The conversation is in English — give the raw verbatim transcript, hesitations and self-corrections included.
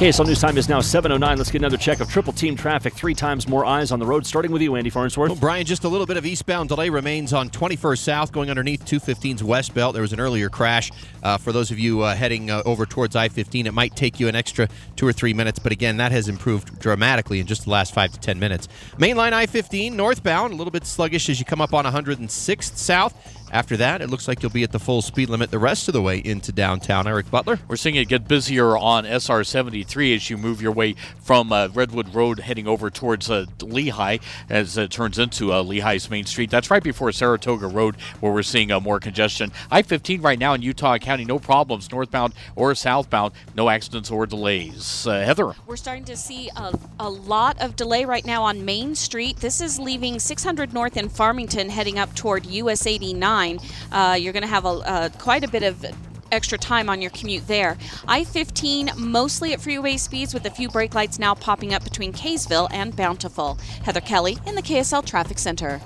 K S L News Time is now seven oh nine. Let's get another check of triple team traffic. Three times more eyes on the road. Starting with you, Andy Farnsworth. Well, Brian, just a little bit of eastbound delay remains on twenty-first South going underneath two fifteen's west belt. There was an earlier crash. Uh, for those of you uh, heading uh, over towards I fifteen, it might take you an extra two or three minutes. But again, that has improved dramatically in just the last five to ten minutes. Mainline I fifteen northbound, a little bit sluggish as you come up on one hundred sixth South. After that, it looks like you'll be at the full speed limit the rest of the way into downtown. Eric Butler? We're seeing it get busier on S R seventy-three as you move your way from uh, Redwood Road heading over towards uh, Lehigh as it turns into uh, Lehigh's Main Street. That's right before Saratoga Road where we're seeing uh, more congestion. I fifteen right now in Utah County, no problems, northbound or southbound, no accidents or delays. Uh, Heather? We're starting to see a, a lot of delay right now on Main Street. This is leaving six hundred North in Farmington heading up toward U S eighty-nine. Uh, you're going to have a, uh, quite a bit of extra time on your commute there. I fifteen mostly at freeway speeds with a few brake lights now popping up between Kaysville and Bountiful. Heather Kelly in the K S L Traffic Center.